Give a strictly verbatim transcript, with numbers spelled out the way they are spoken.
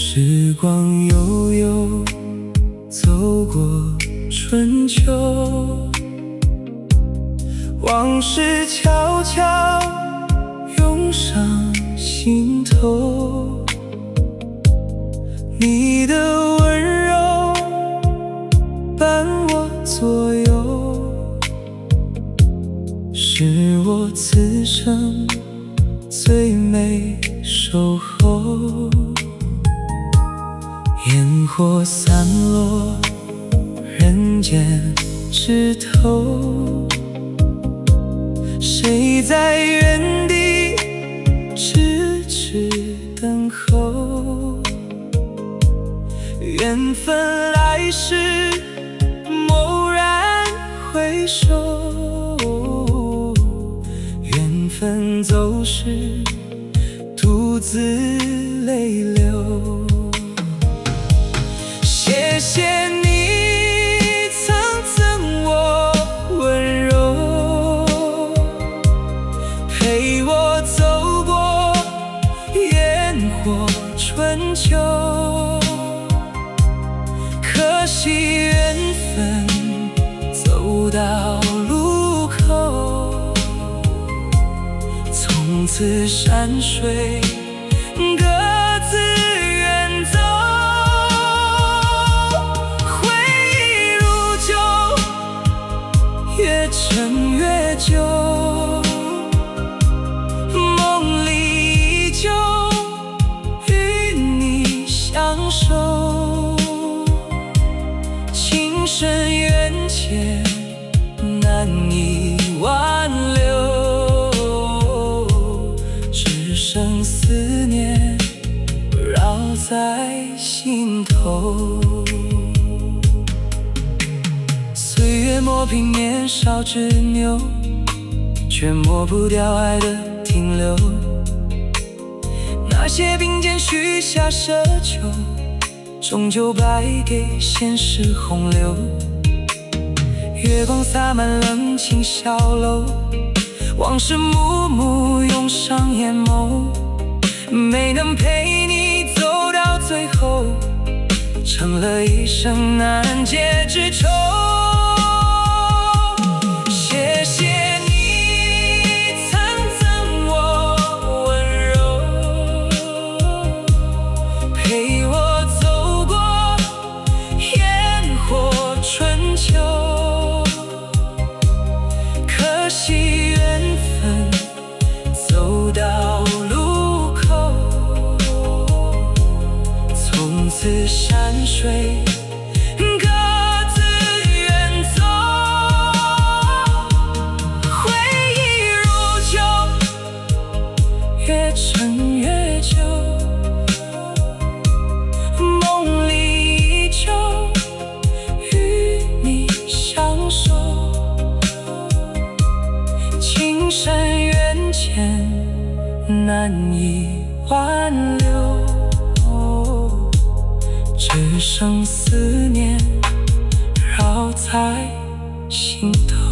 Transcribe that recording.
时光悠悠，走过春秋，往事悄悄涌上心头。你的温柔伴我左右，是我此生最美守候。烟火散落人间枝头，谁在原地痴痴等候？缘分来时蓦然回首，缘分走时独自泪流。谢谢你曾赠我温柔，陪我走过烟火春秋。可惜缘分走到路口，从此山水各自远走。越沉越久，梦里依旧与你相守。情深缘浅难以挽留，只剩思念绕在心头。岁月磨平年少执拗，却抹不掉爱的停留。那些并肩许下奢求，终究败给现实洪流。月光洒满冷清小楼，往事幕幕涌上眼眸。没能陪你走到最后，成了一生难解之愁。谢谢你曾赠我温柔，陪我走过烟火春秋。可惜缘分走到路口，从此山水越沉越久，梦里依旧与你相守。情深缘浅难以挽留，只剩思念绕在心头。